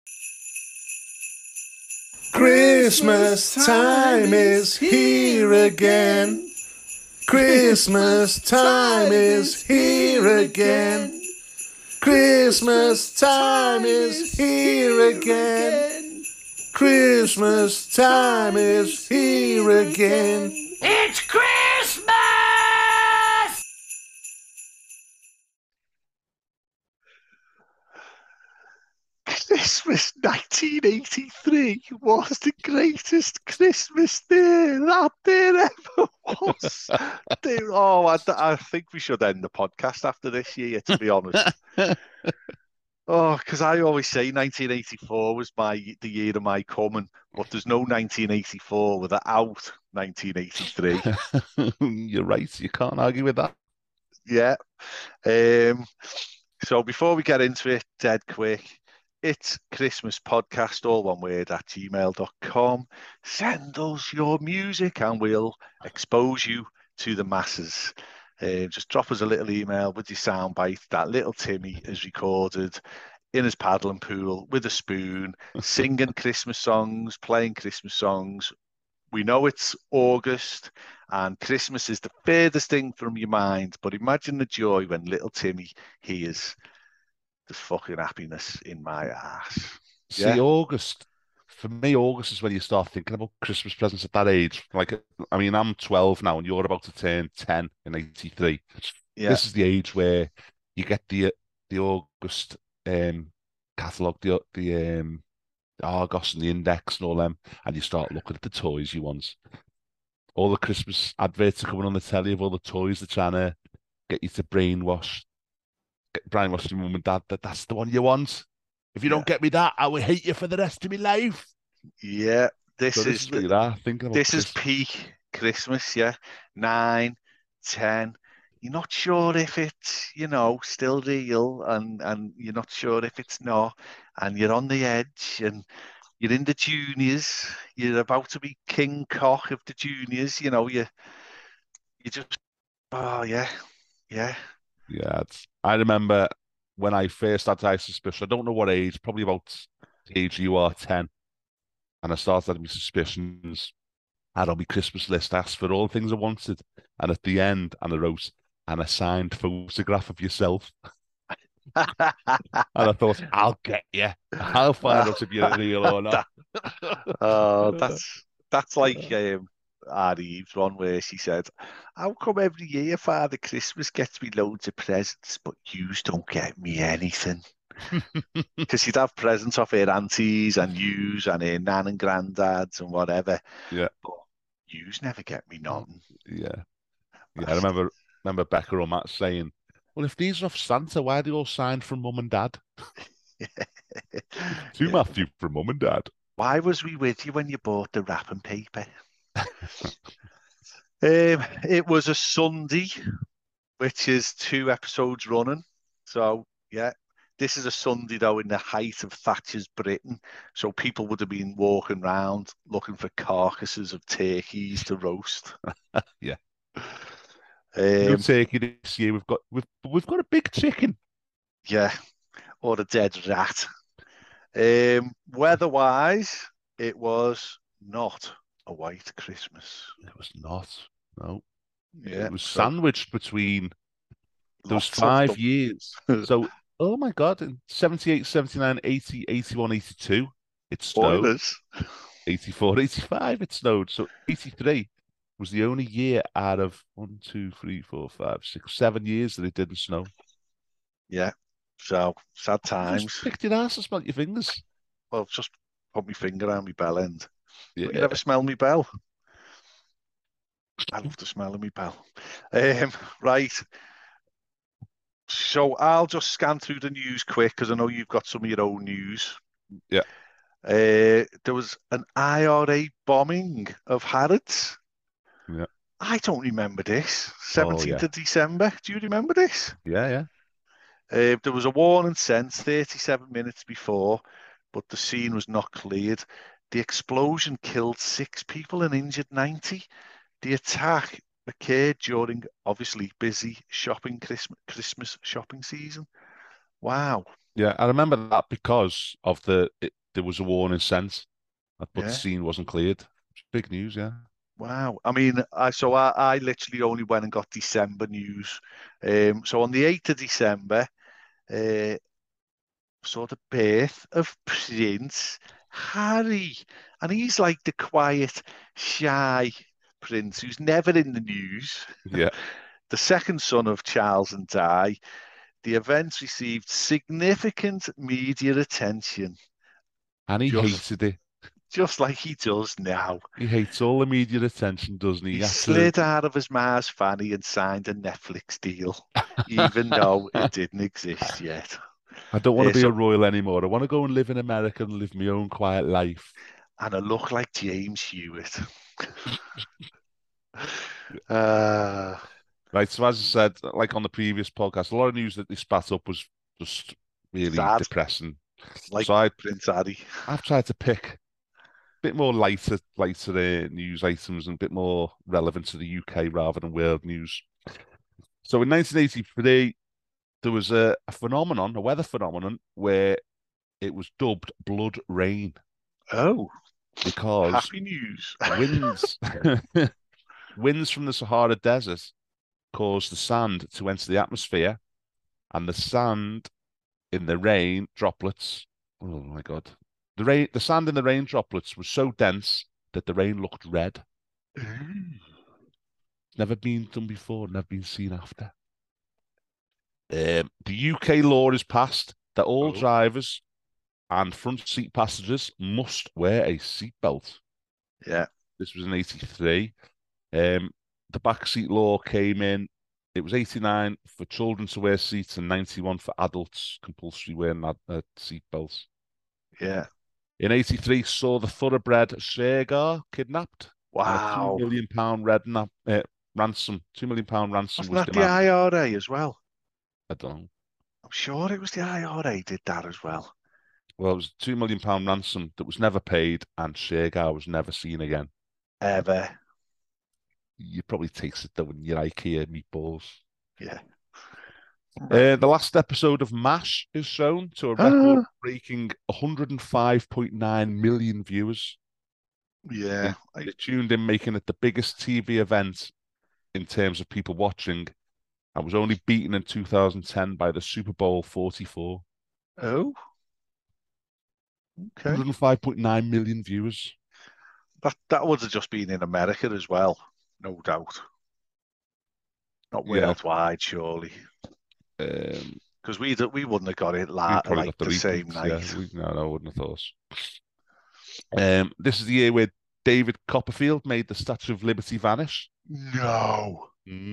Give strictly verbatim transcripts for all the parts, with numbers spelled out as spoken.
Christmas time is here again. Christmas time is here again. Christmas time is here again. Christmas time is here again. It's Christmas! Christmas nineteen eighty-three was the greatest Christmas day that there ever was. There- oh, I, I think we should end the podcast after this year, to be honest. Oh, because I always say nineteen eighty-four was my the year of my coming, but there's no nineteen eighty-four without nineteen eighty-three. You're right. You can't argue with that. Yeah. Um, so before we get into it, dead quick, it's Christmas podcast, all one word, at gmail dot com. Send us your music and we'll expose you to the masses. Uh, just drop us a little email with your soundbite that little Timmy has recorded in his paddling pool with a spoon, singing Christmas songs, playing Christmas songs. We know it's August and Christmas is the furthest thing from your mind, but imagine the joy when little Timmy hears the fucking happiness in my ass. See, Yeah. August, for me, August is when you start thinking about Christmas presents at that age. Like, I mean, I'm twelve now and you're about to turn ten in eighty-three. Yeah. This is the age where you get the the August um, catalogue, the, the um, Argos and the Index and all them, and you start looking at the toys you want. All the Christmas adverts are coming on the telly of all the toys they're trying to get you to brainwash, get brainwash your mum and dad that that's the one you want. If you Yeah. don't get me that, I will hate you for the rest of my life. Yeah. This, So this is, is what you're at, thinking about this is Christmas. peak Christmas, yeah. Nine, ten. You're not sure if it's, you know, still real, and and you're not sure if it's not, and you're on the edge, and you're in the juniors. You're about to be king cock of the juniors. You know, you you just, oh yeah, yeah, Yeah, it's, I remember when I first had high suspicion. I don't know what age, probably about the age you are, ten, and I started having my suspicions. I had on my Christmas list, asked for all the things I wanted, and at the end, and I wrote an assigned photograph of yourself. And I thought, I'll get you. I'll find out if you're real or not. oh, that's that's like um, Ari Eve's one where she said, "How come every year Father Christmas gets me loads of presents, but yous don't get me anything?" Because she'd have presents off her aunties and yous and her nan and granddads and whatever. Yeah, But yous never get me nothing. yeah, yeah. I remember remember Becca or Matt saying, "Well, if these are off Santa, why are they all signed from Mum and Dad?" To Yeah. Matthew from Mum and Dad. Why was we with you when you bought the wrapping paper? Um, it was a Sunday, which is two episodes running. So, yeah, this is a Sunday, though, in the height of Thatcher's Britain. So people would have been walking around looking for carcasses of turkeys to roast. Yeah. No Um, turkey this year. We've got we've we've got a big chicken. yeah, or a dead rat. Um, weather-wise, it was not a white Christmas. It was not. No. Yeah, It was so sandwiched between those lots of five them. years. So, oh my God, in seventy-eight, seventy-nine, eighty, eighty-one, eighty-two, it snowed. Spoilers. eighty-four, eighty-five, it snowed. So eighty-three was the only year out of one, two, three, four, five, six, seven years that it didn't snow. Yeah, so sad Just times. picked your ass and smelt your fingers. Well, just put my finger on my bell end. But you Yeah. never smell me bell. I love the smell of me bell. Um, right. So I'll just scan through the news quick because I know you've got some of your own news. Yeah. Uh, there was an I R A bombing of Harrods. Yeah. I don't remember this. Oh, seventeenth yeah. of December. Do you remember this? Yeah, yeah. Uh, there was a warning sent thirty-seven minutes before, but the scene was not cleared. The explosion killed six people and injured ninety. The attack occurred during obviously busy shopping Christmas, Christmas shopping season. Wow. Yeah, I remember that because of the it, there was a warning sent, but the Yeah. scene wasn't cleared. Big news, yeah. Wow. I mean, I so I, I literally only went and got December news. Um, so on the eighth of December, uh, saw the birth of Prince Harry. And he's like the quiet, shy prince who's never in the news. Yeah, The second son of Charles and Di. The events received significant media attention, and he just hated it. just like he does now. He hates all the media attention, doesn't he? He He had to. slid out of his Mars fanny and signed a Netflix deal, even though it didn't exist yet. I don't want to Uh, be a so, royal anymore. I want to go and live in America and live my own quiet life. and I look like James Hewitt. uh, Right. So as I said, like on the previous podcast, a lot of news that they spat up was just really sad, depressing. like So I, Prince Harry. I've tried to pick a bit more lighter, lighter uh, news items and a bit more relevant to the U K rather than world news. So in nineteen eighty-three, there was a, a phenomenon, a weather phenomenon, where it was dubbed blood rain Oh, because happy news. winds winds from the Sahara Desert caused the sand to enter the atmosphere, and the sand in the rain droplets. Oh my God. The rain, the sand in the rain droplets was so dense that the rain looked red. Never been done before, never been seen after. Um, the U K law is passed that all Oh, drivers and front seat passengers must wear a seatbelt. yeah. This was in eighty-three. Um, the back seat law came in. It was eighty-nine for children to wear seats and ninety-one for adults compulsory wearing uh, seatbelts. Yeah. In eighty-three, saw the thoroughbred Shergar kidnapped. And a two Wow. million pound red nap, uh, ransom, two million pound ransom Wasn't was that the demanded. I R A as well? I don't know. I'm sure it was the I R A did that as well. Well, it was a two million pound ransom that was never paid, and Shergar was never seen again. Ever. You probably taste it though in your IKEA meatballs. Yeah. Uh, the last episode of MASH is shown to a record-breaking one hundred five point nine million viewers. Yeah. They, I, they tuned in, making it the biggest T V event in terms of people watching, and was only beaten in two thousand ten by the Super Bowl forty-four. oh. Okay. one hundred five point nine million viewers. That that would have just been in America as well, no doubt. Not Yeah. worldwide, surely. Um, Because we we wouldn't have got it we la- probably like got the, the same reboots, night. Yeah, we, no, no, I wouldn't have thought. Um, this is the year where David Copperfield made the Statue of Liberty vanish. No.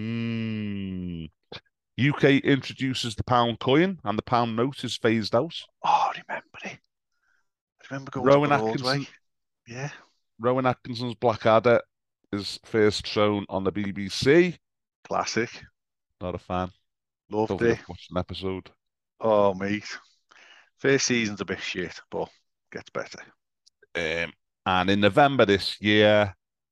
Mm. U K introduces the pound coin, and the pound note is phased out. Oh, I remember it. I remember going Rowan to Broadway. Atkinson, Yeah. Rowan Atkinson's Blackadder is first shown on the B B C. Classic. Not a fan. Loved Don't think it. I've watched an episode. Oh, mate. First season's a bit shit, but gets better. Um, and in November this year,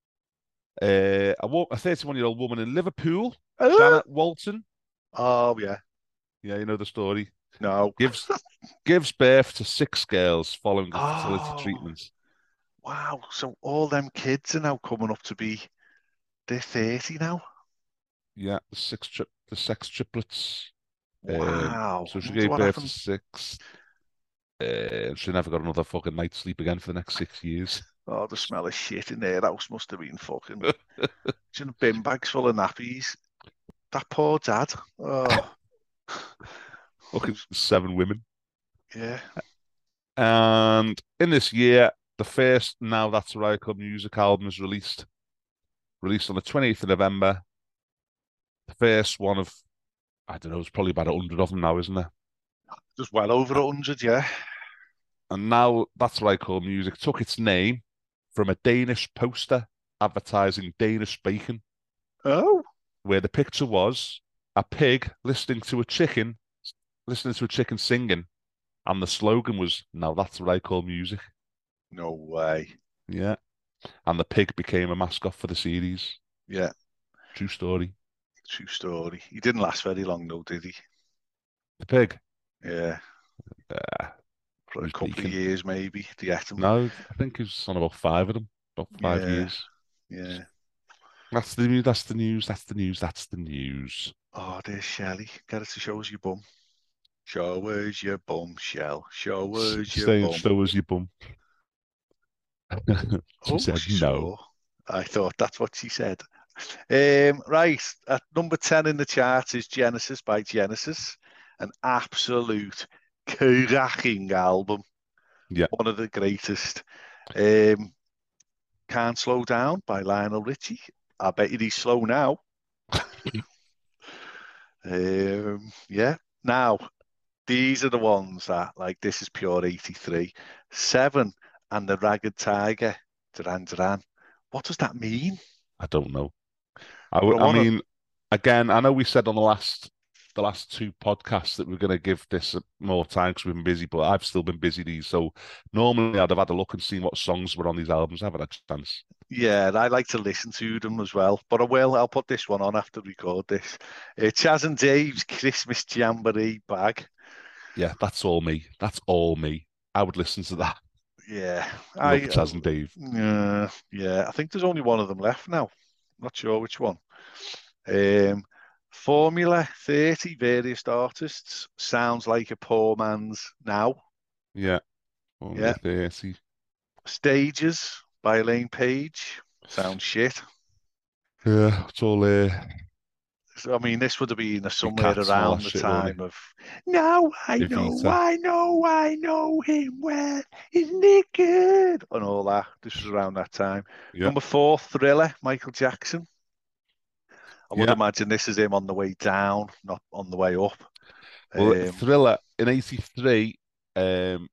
uh, a, wo- a thirty-one-year-old woman in Liverpool, Oh, Janet Walton, oh yeah. yeah, you know the story, No. gives gives birth to six girls following a fertility Oh. treatment. Wow. So all them kids are now coming up to be, they're thirty now. Yeah, the six tri- the sex triplets. Um, Wow. so she Wonder gave what birth to happened. six. Uh, she never got another fucking night's sleep again for the next six years. Oh, the smell of shit in their house must have been fucking. Some bin bags full of nappies. That poor dad. Oh, Fucking seven women. yeah. And in this year, the first Now That's a Riot Club music album is released. Released on the twenty-eighth of November. The first one of, I don't know, it's probably about a hundred of them now, isn't there? Just well over a hundred, yeah. And Now That's What I Call Music took its name from a Danish poster advertising Danish bacon, Oh, where the picture was a pig listening to a chicken, listening to a chicken singing, and the slogan was, "Now that's what I call music." no way. Yeah. And the pig became a mascot for the series. Yeah, True story. true story. He didn't last very long though, did he? The pig. Yeah. Yeah, for he a was couple peaking. of years, maybe, to get him. No, I think he was on about five of them, about five Yeah, years. yeah. That's the news. That's the news. That's the news. That's the news. Oh, there's Shelley. Get it to show us your bum. Show us your bum, Shell. Show S- us your Saying bum. slow as your bum. She Oh, said she no. swore. I thought that's what she said. Um, right, at number ten in the chart is Genesis by Genesis, an absolute cracking album, Yeah, one of the greatest. Um, Can't Slow Down by Lionel Richie. I bet you he's slow now. Um, yeah. Now, these are the ones that, like, this is pure eighty-three. Seven and the Ragged Tiger, Duran Duran. What does that mean? I don't know. I, But w- I I want to, mean, again, I know we said on the last the last two podcasts that we're going to give this more time because we've been busy, but I've still been busy these. So normally I'd have had a look and seen what songs were on these albums. I haven't had a chance. yeah, I like to listen to them as well. But I will, I'll put this one on after we record this. Uh, Chaz and Dave's Christmas Jamboree bag. Yeah, that's all me. That's all me. I would listen to that. Yeah, Love I, Chaz uh, and Dave. yeah, yeah, I think there's only one of them left now. Not sure which one. Um, Formula thirty, various artists. Sounds like a poor man's now. Yeah, Formula Yeah. thirty. Stages by Elaine Page. Sounds shit. Yeah, it's all uh, So, I mean, this would have been Big somewhere Cats and all that around the shit, weren't it? time of now I know, Evita. I know, I know him well. Isn't it good? And all that. This was around that time. Yeah, Number four, Thriller, Michael Jackson. I would yeah. imagine this is him on the way down, not on the way up. Well, Um, Thriller in eighty-three, um,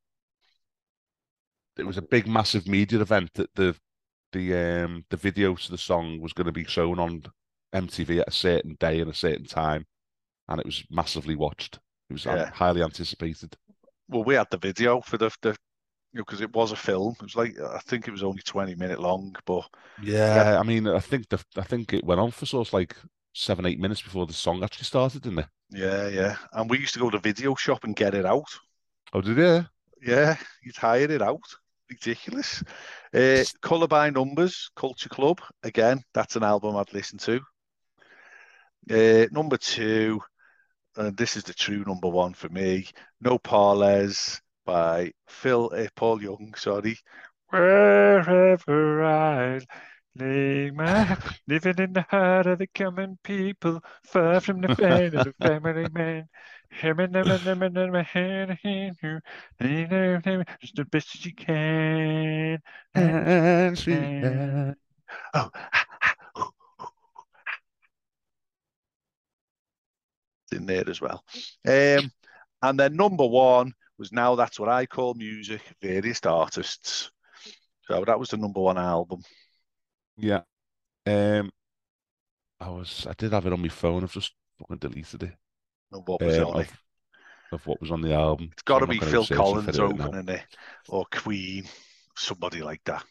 it was a big, massive media event that the the um the video to the song was going to be shown on M T V at a certain day and a certain time, and it was massively watched. It was um, yeah. highly anticipated. Well, we had the video for the, the you know, because it was a film. It was like, I think it was only twenty minute long, but we had, Yeah, I mean, I think the I think it went on for sort of like seven, eight minutes before the song actually started, didn't it? yeah, yeah. And we used to go to the video shop and get it out. Oh, did it? Yeah, you'd hire it out. Ridiculous. Uh, Colour by Numbers, Culture Club. Again, that's an album I'd listen to. Uh, number two, and this is the true number one for me, No Parlez by Phil uh, Paul Young, sorry. Wherever I lay my living in the heart of the common people, far from the fate of the family man. Just the best as you can. And she had. Oh, it's in there as well. Um, and then number one was Now That's What I Call Music, various artists. So that was the number one album. Yeah. Um, I was I did have it on my phone. I've just fucking deleted it. And what was Um, on it? of of what was on the album. It's So got I'm to not be going to go Phil searching for Collins it now. opening it, or Queen, somebody like that.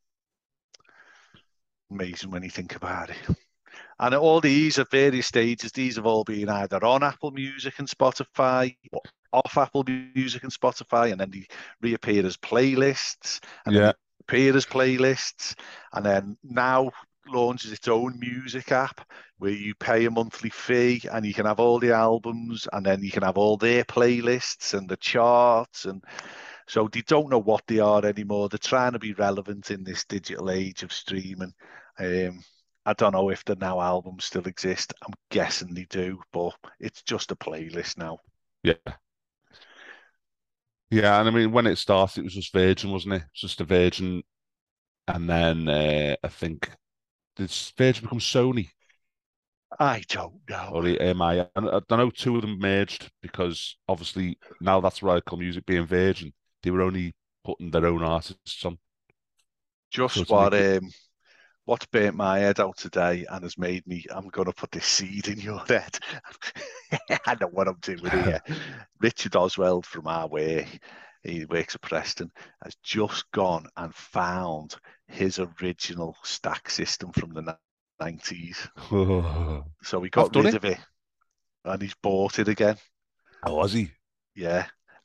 Amazing when you think about it. And all these at various stages, these have all been either on Apple Music and Spotify, or off Apple Music and Spotify, and then they reappear as playlists, and then Yeah. they appear as playlists, and then now launches its own music app where you pay a monthly fee and you can have all the albums, and then you can have all their playlists and the charts. And so they don't know what they are anymore. They're trying to be relevant in this digital age of streaming. Um, I don't know if the now albums still exist. I'm guessing they do, but it's just a playlist now. Yeah. Yeah, and I mean when it started it was just Virgin, wasn't it? It was just a Virgin, and then uh, I think did Virgin become Sony I don't know. or the M I? And I don't know, two of them merged because obviously now that's what I call music being Virgin. They were only putting their own artists on. Just So to what make it um what's burnt my head out today and has made me, I'm going to put this seed in your head. I know what I'm doing here. Richard Oswald from our way, he works at Preston, has just gone and found his original stack system from the nineties. So he I've got done rid it. of it and he's bought it again. Oh, was he? Yeah.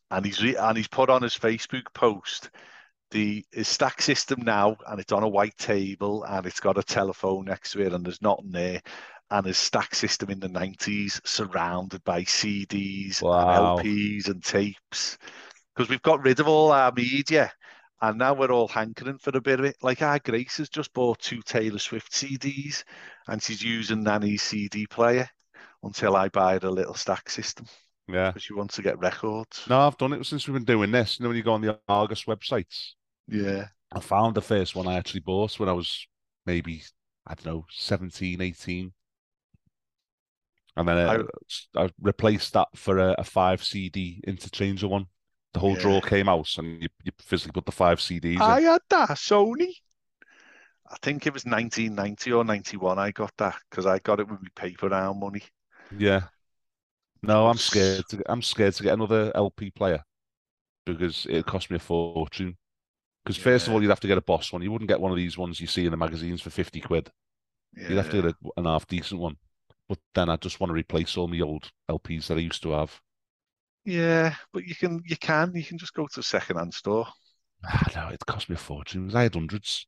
and he's re- and he's put on his Facebook post the his stack system now, and it's on a white table, and it's got a telephone next to it, and there's nothing there. And his stack system in the nineties, surrounded by C Ds and Wow. L Ps and tapes, because we've got rid of all our media, and now we're all hankering for a bit of it. Like our Grace has just bought two Taylor Swift C Ds, and she's using Nanny's C D player until I buy her a little stack system, Yeah. because she wants to get records. No, I've done it since we've been doing this. You know, when you go on the Argus websites, Yeah. I found the first one I actually bought when I was maybe, I don't know, seventeen, eighteen. And then uh, I, I replaced that for a, a five C D interchanger one. The whole Yeah. drawer came out, and you, you physically put the five C Ds I in. had that Sony. I think it was nineteen ninety or ninety-one I got that, because I got it with my paper round money. Yeah. No, I'm But scared to I'm scared to get another L P player because it cost me a fortune. Because first of Yeah. all, you'd have to get a Boss one. You wouldn't get one of these ones you see in the magazines for fifty quid. You'd have to Yeah. get a, an half decent one. But then I just want to replace all my old L Ps that I used to have. Yeah, but you can you can you can just go to a second-hand store. Ah, no, it cost me a fortune. 'Cause I had hundreds.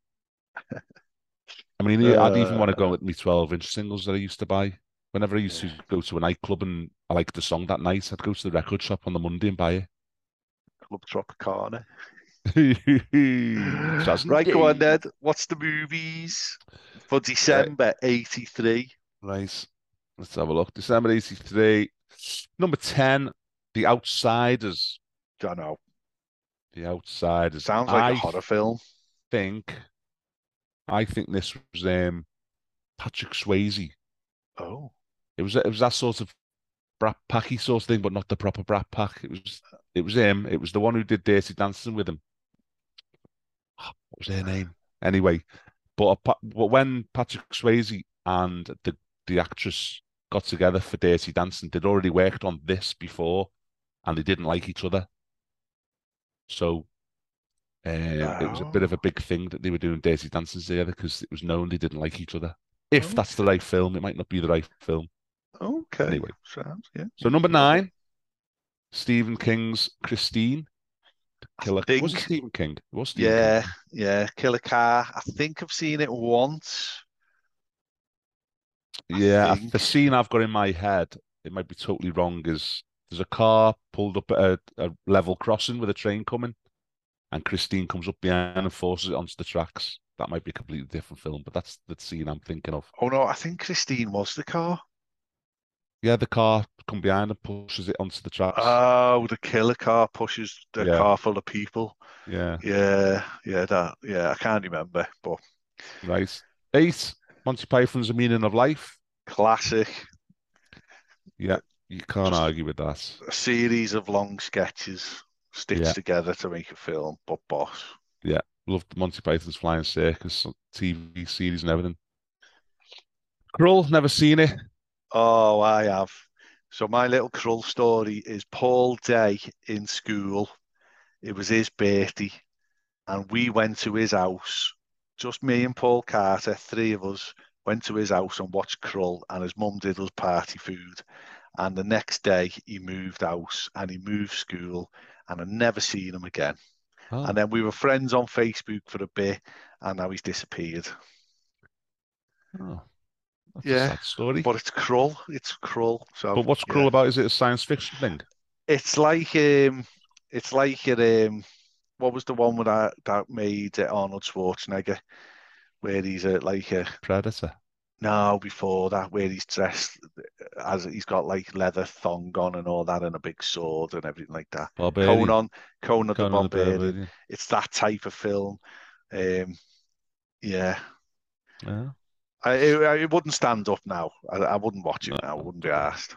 I mean, I'd even want to go Uh, with my twelve inch singles that I used to buy. Whenever I used yeah. to go to a nightclub and I liked the song that night, I'd go to the record shop on the Monday and buy Club Tropicana. it. Right, go on, Day. Ned. What's the movies for Right, December eighty-three? right. Let's have a look. December eighty-three. Number ten, The Outsiders. Don't know. The Outsiders. Sounds like a I horror film. think, I think this was um, Patrick Swayze. Oh, It was it was that sort of Brat Packy sort of thing, but not the proper Brat Pack. It was it was him. It was the one who did Dirty Dancing with him. What was their name? Anyway, but, but when Patrick Swayze and the the actress got together for Dirty Dancing, they'd already worked on this before, and they didn't like each other. So um, it was a bit of oh, a big thing that they were doing Dirty Dancing together because it was known they didn't like each other. If oh, that's the right film, it might not be the right film. okay. Anyway, Sounds, yeah. so number nine, Stephen King's Christine. Killer. think, Was it Stephen King? It was Stephen yeah, King. yeah. Killer Car. I think I've seen it once. I Yeah, think. the scene I've got in my head, it might be totally wrong, is there's a car pulled up at a, a level crossing with a train coming, and Christine comes up behind and forces it onto the tracks. That might be a completely different film, but that's the scene I'm thinking of. Oh no, I think Christine was the car. Yeah, the car come behind and pushes it onto the tracks. Oh, the killer car pushes the Yeah. car full of people. Yeah, Yeah, yeah, that. Yeah, I can't remember, but right. Eight, Monty Python's The Meaning of Life. classic. Yeah, you can't Just argue with that. a series of long sketches stitched Yeah. together to make a film. But boss, Yeah, loved Monty Python's Flying Circus T V series and everything. Krull, never seen it. oh, I have. So my little Krull story is Paul Day in school. It was his birthday, and we went to his house. Just me and Paul Carter, three of us, went to his house and watched Krull, and his mum did us party food. And the next day, he moved house and he moved school, and I never seen him again. Oh, And then we were friends on Facebook for a bit, and now he's disappeared. oh, that's a Yeah, sad story. but it's Krull. It's Krull. So But what's yeah, Krull about? Is it a science fiction thing? it's like um, it's like a, um, what was the one with that that made uh, Arnold Schwarzenegger, where he's a, like a Predator. no before that, where he's dressed as he's got like leather thong on and all that, and a big sword and everything like that. Barbarian. Conan, Conan the Conan the Barbarian. Barbarian. It's that type of film. Um, yeah, Yeah. I, it, it wouldn't stand up now. I, I wouldn't watch it No. now. I wouldn't be asked.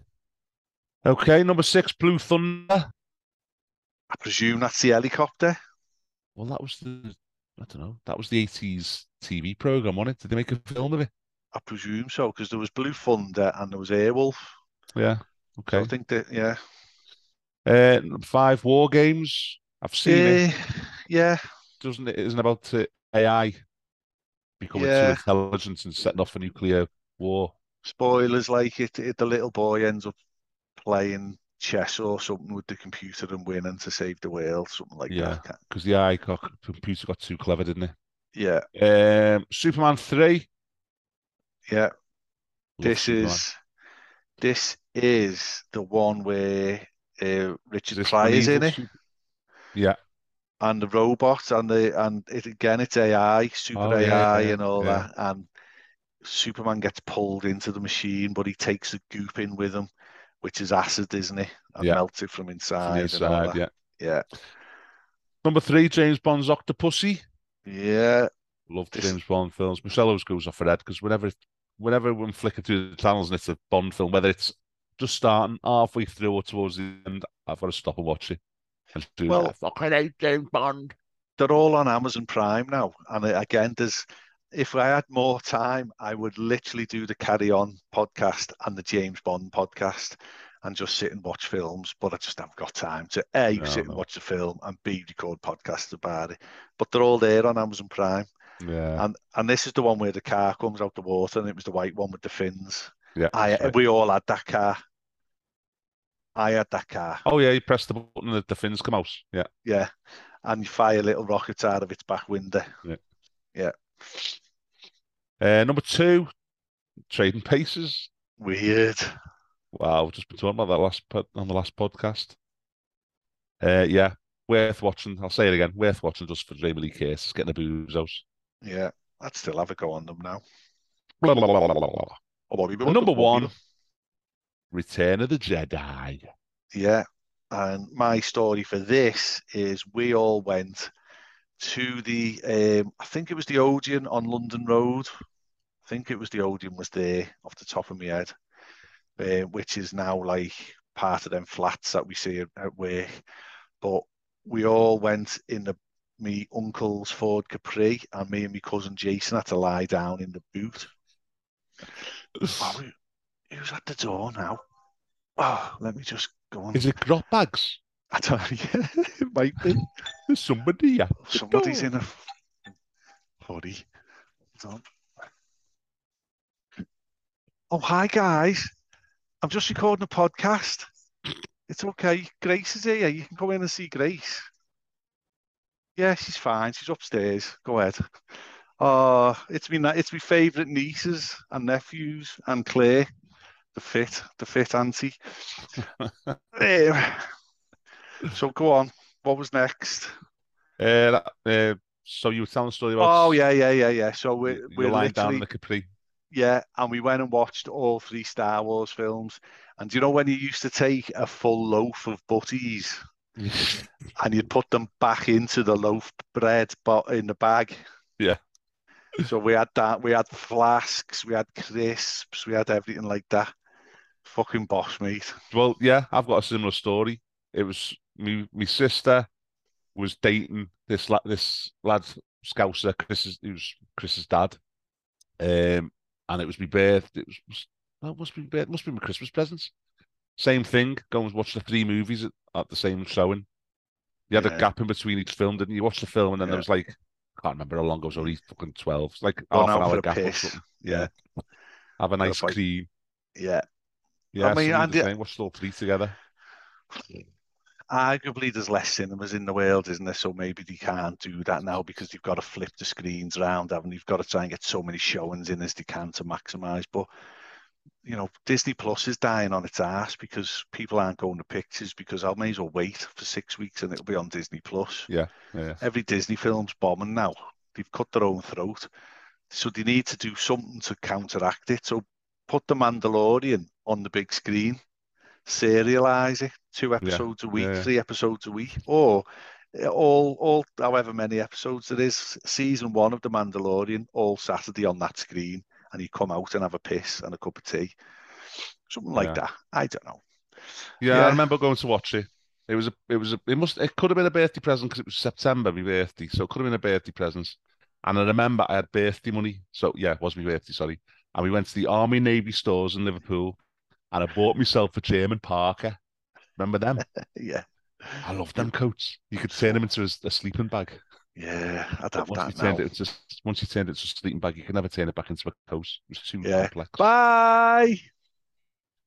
Okay, number six, Blue Thunder. I presume that's the helicopter. Well, that was the, I don't know, that was the eighties T V program, wasn't it? Did they make a film of it? I presume so, because there was Blue Thunder and there was Airwolf. Yeah. So I Okay. think that, yeah. Uh, number five, War Games. I've seen it. Eh, yeah, Doesn't it? Isn't about uh, A I becoming too yeah. intelligent and setting off a nuclear war. Spoilers, like it, it, the little boy ends up playing chess or something with the computer and winning to save the world, something like Yeah, that. because the I got computer got too clever, didn't Yeah, it? Um, Superman three. yeah. Love This Superman. is this is the one where uh, Is Richard this an Pryor's in evil it, super? Yeah. and the robot, and the and it again, it's A I, super Oh yeah, A I, yeah, and all yeah, that, and Superman gets pulled into the machine, but he takes the goop in with him, which is acid, isn't it? And yeah. melts it from From the inside and all inside, that. yeah. Yeah, Number three, James Bond's Octopussy. yeah. Love This, James Bond films. Michelle always goes off her head because whenever, whenever I'm flicking through the channels and it's a Bond film, whether it's just starting halfway through or towards the end, I've got to stop and watch it. And do well, I fucking hate James Bond. they're all on Amazon Prime now, and uh, again, there's. If I had more time, I would literally do the Carry On podcast and the James Bond podcast, and just sit and watch films. But I just haven't got time to A, No, sit and no. watch the film, and B, record podcasts about it. But they're all there on Amazon Prime. Yeah, And and this is the one where the car comes out the water, and it was the white one with the fins. yeah, I that's right. We all had that car. I had that car. Oh yeah, you press the button and the fins come out. Yeah, Yeah, and you fire little rockets out of its back window. yeah. Yeah, Uh, number two, Trading Paces. weird. Wow, we've just been talking about that last pod, on the last podcast. Uh, yeah, worth watching. I'll say it again. Worth watching just for Jamie Lee Curtis getting the boobs out. Yeah, I'd still have a go on them now. Blah, blah, blah, blah, blah, blah. And number one, Return of the Jedi. Yeah, and my story for this is we all went to the, um, I think it was the Odeon on London Road. I think it was the Odeon was there off the top of my head, uh, which is now like part of them flats that we see at, at work. But we all went in the me uncle's Ford Capri, and me and my cousin Jason had to lie down in the boot. Oh, who's at the door now? Oh, let me just go on. Is it drop bags? I don't know. Yeah, it might be. There's somebody at the Somebody's door. in a hoodie. Hold on. Oh, hi, guys. I'm just recording a podcast. It's okay. Grace is here. You can go in and see Grace. Yeah, she's fine. She's upstairs. Go ahead. Oh, it's me. It's my favourite nieces and nephews and Claire, the fit, the fit auntie. Eh, so go on. What was next? Uh, uh, so you were telling the story about Oh yeah, yeah, yeah, yeah. So we're you- we're you're lying down in literally the Capri. yeah, and we went and watched all three Star Wars films. And do you know when you used to take a full loaf of butties and you'd put them back into the loaf bread but in the bag? Yeah. So we had that. We had flasks. We had crisps. We had everything like that. Fucking boss, mate. Well, yeah, I've got a similar story. It was me, my sister was dating this la this lad, Scouser, Chris's, he was Chris's dad. Um, and it was my birthday. It was, was that must be birth- must be my Christmas presents. Same thing. Go and watch the three movies at, at the same showing. You had a Yeah, gap in between each film, didn't you? You watched the film and then there yeah. was like, I can't remember how long it was, only fucking twelve. It's like Gone half an out for hour a gap or piss. something. Yeah. Have a Got a nice bite. cream. Yeah. Yeah, I mean, so we were and the yeah, same. Watched all three together. arguably there's less cinemas in the world, isn't there? So maybe they can't do that now because they've got to flip the screens around, haven't they? You've got to try and get so many showings in as they can to maximise. But you know, Disney Plus is dying on its ass because people aren't going to pictures because I may as well wait for six weeks and it'll be on Disney Plus. Yeah, yeah. Every Disney film's bombing now. They've cut their own throat. So they need to do something to counteract it. So put The Mandalorian on the big screen, serialize it, two episodes a week, yeah. three episodes a week, or all, all, however many episodes there is, season one of The Mandalorian, all Saturday on that screen, and you come out and have a piss and a cup of tea, something like Yeah. that. I don't know. Yeah, I Yeah. remember going to watch it. It was a, it was a, it must, it could have been a birthday present because it was September, my birthday, so it could have been a birthday present. And I remember I had birthday money, so yeah, it was my birthday, sorry. And we went to the Army Navy stores in Liverpool, and I bought myself a German Parker. Remember them? Yeah. I love them coats. You could turn them into a, a sleeping bag. Yeah, I'd But have once you that turned now. it into once you turned it to a sleeping bag, you could never turn it back into a coat. It was too Yeah. complex. Bye.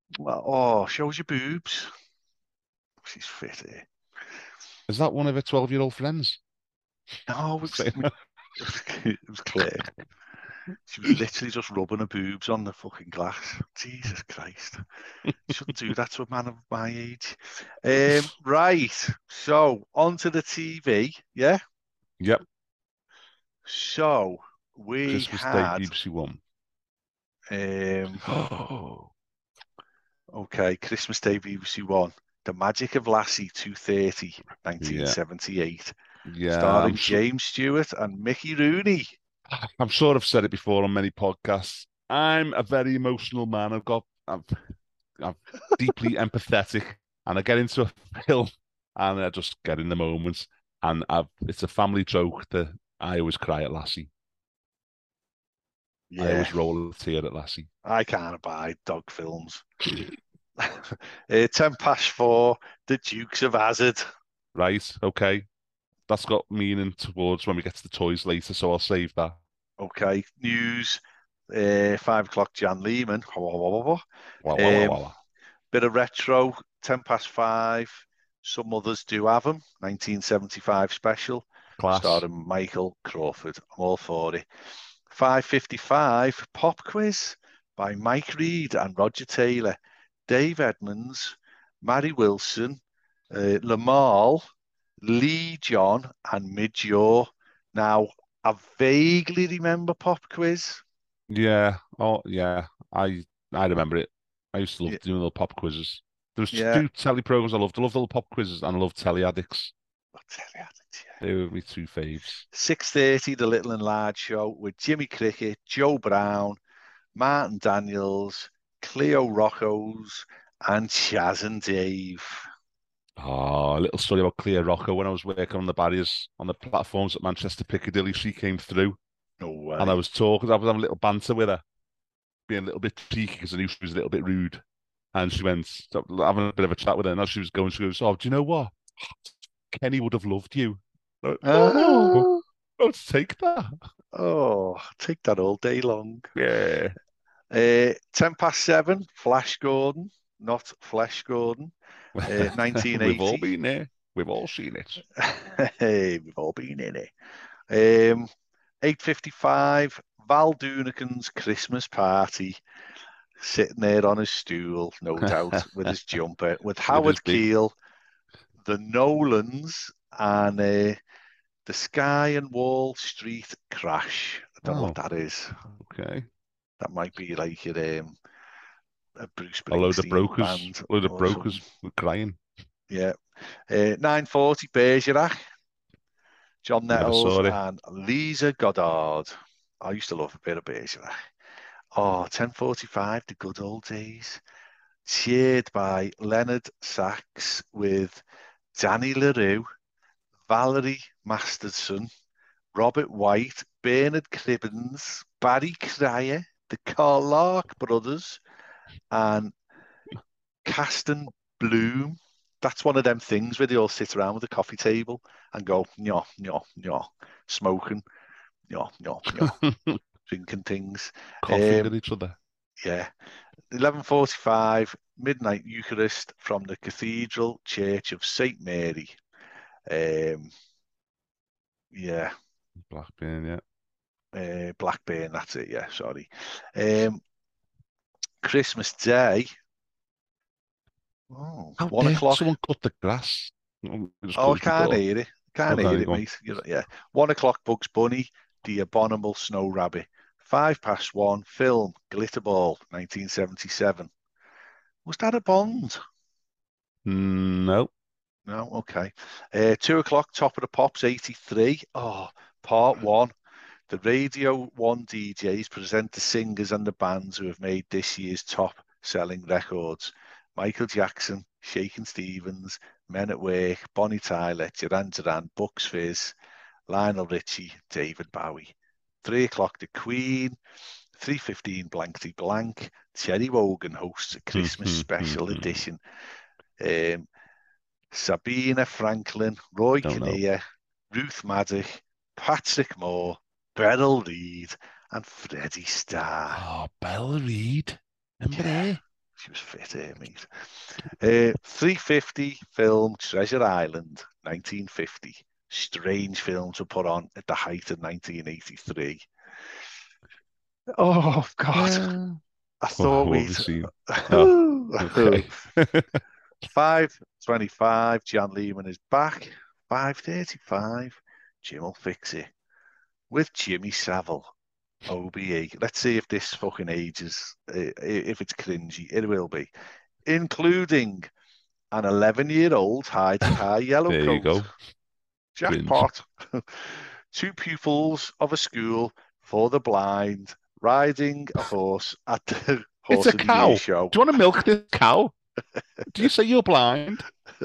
Well, oh, shows your boobs. She's fit here. Is that one of her twelve-year-old friends? No, it was, Saying- it was Claire. She was literally just rubbing her boobs on the fucking glass. Jesus Christ. Shouldn't do that to a man of my age. Um, right. So, onto the T V. Yeah. Yep. So, we Christmas Day, had. B B C One. Um, Oh, okay, Christmas Day, B B C One. The Magic of Lassie, two thirty, yeah, nineteen seventy-eight. yeah. Starring I'm sure. James Stewart and Mickey Rooney. I'm sure I've said it before on many podcasts. I'm a very emotional man. I've got. I'm, I'm deeply empathetic, and I get into a film, and I just get in the moments. And I've, it's a family joke that I always cry at Lassie. I Yeah, always roll a tear at Lassie. I can't abide dog films. uh, ten past four, The Dukes of Hazzard. Right? Okay. That's got meaning towards when we get to the toys later, so I'll save that. Okay, news. Uh, five o'clock, Jan Lehman. Wah, wah, wah, Um, wah, wah. bit of retro, ten past five. Some others do have them. nineteen seventy-five special, Class. starring Michael Crawford. I'm all for it. five fifty-five, Pop Quiz by Mike Reed and Roger Taylor. Dave Edmonds, Mary Wilson, uh, Lamal, Lee John, and Midge Ure. Now, I vaguely remember Pop Quiz. Yeah. Oh, yeah. I I remember it. I used to love Yeah, doing little pop quizzes. There was yeah. two telly programs I loved. I loved little pop quizzes and I loved Telly Addicts. I'll tell you, yeah. They were my two faves. six thirty, The Little and Large Show with Jimmy Cricket, Joe Brown, Martin Daniels, Cleo Roccos, and Chaz and Dave. Oh, a little story about Cleo Rocco. When I was working on the barriers on the platforms at Manchester Piccadilly, she came through No way. and I was talking. I was having a little banter with her, being a little bit cheeky because I knew she was a little bit rude. And she went, having a bit of a chat with her. And as she was going, she goes, "Oh, do you know what? Kenny would have loved you." Like, oh, let's take that. Oh, take that all day long. Yeah. Uh, ten past seven, Flash Gordon, not Flesh Gordon. Uh, We've all nineteen eighty. been there. We've all seen it. Hey, we've all been in it. Um, eight fifty-five, Val Doonican's Christmas Party, sitting there on his stool, no doubt, with his jumper, with Howard big- Keel, the Nolans, and uh, the Sky and Wall Street Crash. I don't know Oh, what that is. okay. That might be like your, um, a Bruce A load of Springsteen brokers, band a load of or brokers something. were crying. Yeah. Uh, nine forty, Bergerac, John Never Nettles, saw it. and Lisa Goddard. I used to love a bit of Bergerac. Oh, ten forty-five, The Good Old Days. Cheered by Leonard Sachs with Danny LaRue, Valerie Masterson, Robert White, Bernard Cribbins, Barry Cryer, the Clark brothers, and Caston Bloom. That's one of them things where they all sit around with a coffee table and go, no, no, no, smoking, no, no, no, drinking things. Coughing Um, at each other. yeah. eleven forty-five, Midnight Eucharist from the Cathedral Church of Saint Mary. Um, yeah. Blackburn, yeah. Uh, Blackburn, that's it, yeah, sorry. Um, Christmas Day. Oh, How one dare o'clock. someone cut the grass? Oh, we just Oh, I closed the can't door. hear it. Can't Okay, hear it, go on. mate. You're, yeah. One o'clock, Bugs Bunny, The Abominable Snow Rabbit. Five past one, film, Glitterball, nineteen seventy-seven. Was that a Bond? Mm, no. No, okay. Uh, two o'clock, Top of the Pops, eighty-three. Oh, part one. The Radio one D Js present the singers and the bands who have made this year's top-selling records. Michael Jackson, Shakin' Stevens, Men at Work, Bonnie Tyler, Duran Duran, Bucks Fizz, Lionel Richie, David Bowie. Three o'clock, The Queen. Three fifteen, Blankety Blank. Terry Wogan hosts a Christmas special edition. Um, Sabina Franklin, Roy Don't know. Kinnear, Ruth Maddock, Patrick Moore, Beryl Reid, and Freddie Starr. Oh, Belle Reed. Remember Yeah. her? She was fit here, mate. Uh, three fifty film Treasure Island, nineteen fifty. Strange film to put on at the height of nineteen eighty-three. Oh, God. Yeah. I Oh, thought what have we'd... you seen? Oh, okay. five twenty-five, Jan Lehman is back. five thirty-five, Jim will fix it. With Jimmy Savile, O B E. Let's see if this fucking ages, uh, if it's cringy. It will be. Including an eleven-year-old high-to-high yellow There coat. you go. Jackpot. Two pupils of a school for the blind riding a horse at the It's Horse a of the cow. Year show. Do you want to milk this cow? Do you say you're blind?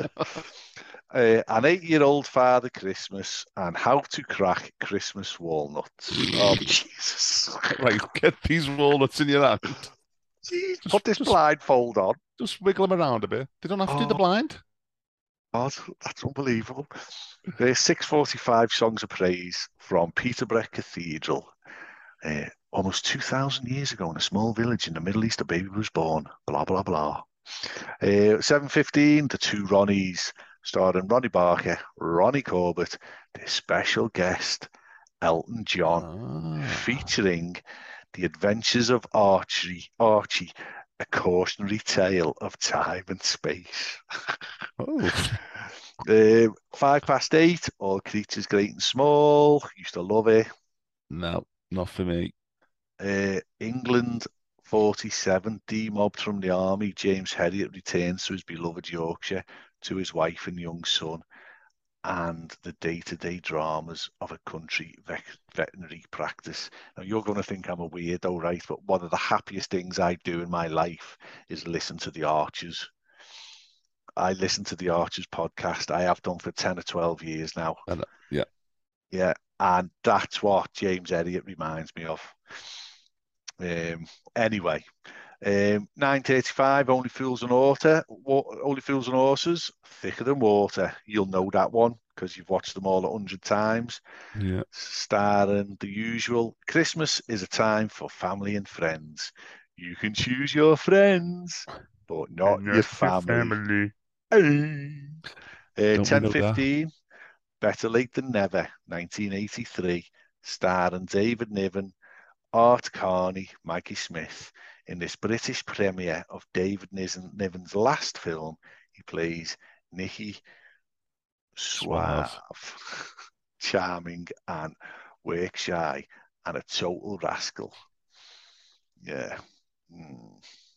Uh, an eight-year-old Father Christmas and how to crack Christmas walnuts. Oh, Jesus. Right, get these walnuts in your hand. Jeez, Just- put this just- blindfold on. Just wiggle them around a bit. They don't have to do the Oh. blind. God, that's unbelievable. There's six forty-five songs of praise from Peterborough Cathedral. Uh, almost two thousand years ago in a small village in the Middle East, a baby was born. Blah, blah, blah. Uh, seven fifteen, The Two Ronnies, starring Ronnie Barker, Ronnie Corbett, their special guest, Elton John, Ah. featuring The Adventures of Archie, Archie, a cautionary tale of time and space. Oh. Uh, five past eight, All Creatures Great and Small, used to love it. No, not for me. Uh, England forty-seven, demobbed from the army, James Herriot returns to his beloved Yorkshire, to his wife and young son, and the day-to-day dramas of a country vet veterinary practice. Now, you're going to think I'm a weirdo, right? But one of the happiest things I do in my life is listen to the Archers. I listen to the Archers podcast. I have done for ten or twelve years now. And, uh, yeah. Yeah, and that's what James Herriot reminds me of. Um, anyway, um, nine thirty-five, Only Fools and Water, Only Fools and Horses, Thicker Than Water. You'll know that one because you've watched them all a hundred times. Yeah. Starring the usual. Christmas is a time for family and friends. You can choose your friends, but not your family. Uh, ten fifteen, Better Late Than Never, nineteen eighty-three, starring David Niven, Art Carney, Maggie Smith. In this British premiere of David Niven's last film, he plays Nicky Suave, Suave. charming and work shy, and a total rascal. Yeah. Mm.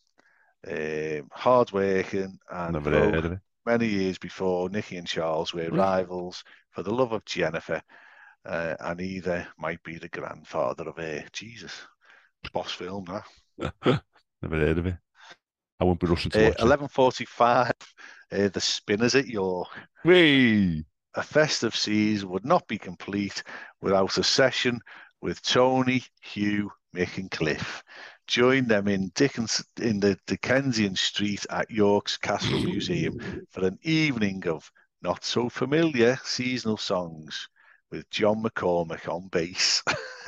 Um, hard working and Never broke. heard of it. Many years before, Nicky and Charles were Really? rivals for the love of Jennifer, uh, and either might be the grandfather of her. Jesus, boss film, that. Never heard of it. I won't be rushing to Uh, watch eleven forty-five, uh, The Spinners at York. it. Whee! A festive season would not be complete without a session with Tony, Hugh, Mick and Cliff. Join them in Dickens in the Dickensian Street at York's Castle Museum for an evening of not so familiar seasonal songs with John McCormack on bass.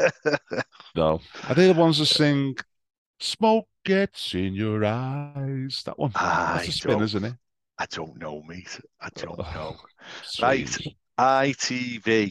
No. Are they the ones that sing Smoke Gets in Your Eyes? That one. I That's the Spinners, don't- isn't it? I don't know, mate. I don't Oh, know. Strange. Right. I T V.